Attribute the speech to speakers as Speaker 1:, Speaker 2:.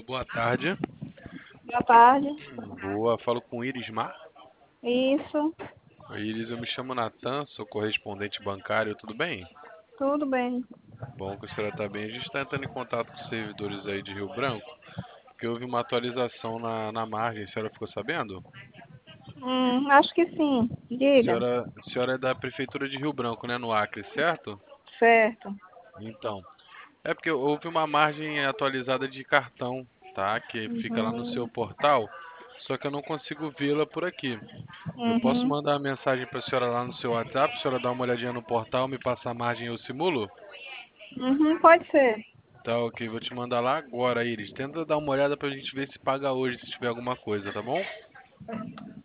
Speaker 1: Boa tarde.
Speaker 2: Boa tarde.
Speaker 1: Boa, falo com Iris Mar.
Speaker 2: Isso,
Speaker 1: Iris, eu me chamo Natan, sou correspondente bancário, tudo bem?
Speaker 2: tudo bem.
Speaker 1: Bom que a senhora está bem. A gente está entrando em contato com os servidores aí de Rio Branco, porque houve uma atualização na margem, a senhora ficou sabendo?
Speaker 2: Acho que sim. Diga.
Speaker 1: A senhora é da Prefeitura de Rio Branco, né, no Acre, certo?
Speaker 2: Certo.
Speaker 1: Então, é porque houve uma margem atualizada de cartão, tá? Que fica lá no seu
Speaker 2: Uhum,
Speaker 1: portal, só que eu não consigo vê-la por aqui. Eu posso
Speaker 2: uhum,
Speaker 1: mandar uma mensagem para a senhora lá no seu WhatsApp, a senhora dá uma olhadinha no portal, me passa a margem e eu simulo?
Speaker 2: pode ser.
Speaker 1: Tá, ok, vou te mandar lá agora, Iris. Tenta dar uma olhada pra gente ver se paga hoje, se tiver alguma coisa, tá bom?